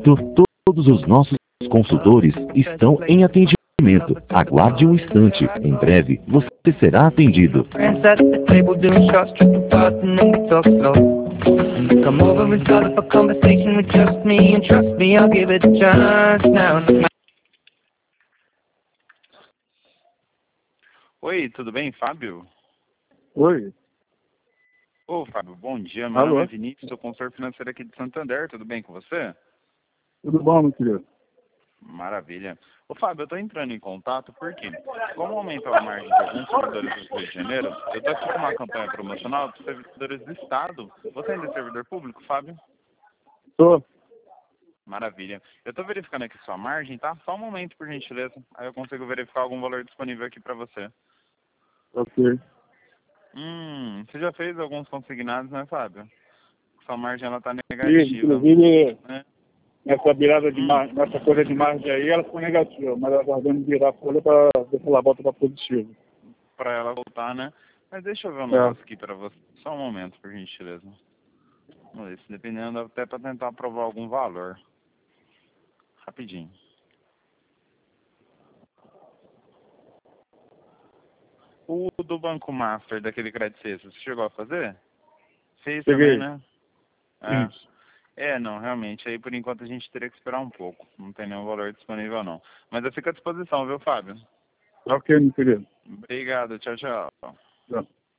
momento, todos os nossos consultores estão em atendimento. Aguarde um instante. Em breve, você será atendido. Oi, tudo bem, Fábio? Oi. Ô, Fábio, bom dia. Meu Alô? nome é Vinícius, sou consultor financeiro aqui de Santander. Tudo bem com você? Tudo bom, meu querido? Maravilha. Ô, Fábio, eu estou entrando em contato porque, como aumentou a margem de alguns servidores do Rio de Janeiro, eu estou aqui com uma campanha promocional dos servidores do Estado. Você ainda é servidor público, Fábio? Tô. Maravilha. Eu estou verificando aqui sua margem, tá? Só um momento, por gentileza. Aí eu consigo verificar algum valor disponível aqui para você. Ok. Você já fez alguns consignados, né, Fábio? Sua margem, ela tá E, negativa. inclusive, Né? nessa virada de margem, nessa coisa de margem aí, ela ficou negativa, mas aguardando virar a folha para ver se ela volta para positiva. Para ela voltar, né? Mas deixa eu ver um negócio aqui para você. Só um momento, por gentileza. Vamos ver, se dependendo, até para tentar aprovar algum valor. Rapidinho. O do Banco Master, daquele Credit Suisse, você chegou a fazer? Fez Peguei. também, né? Isso. Não, realmente. Aí, por enquanto, a gente teria que esperar um pouco. Não tem nenhum valor disponível, não. Mas eu fico à disposição, viu, Fábio? Ok, meu querido. Obrigado. Tchau, tchau. Tchau.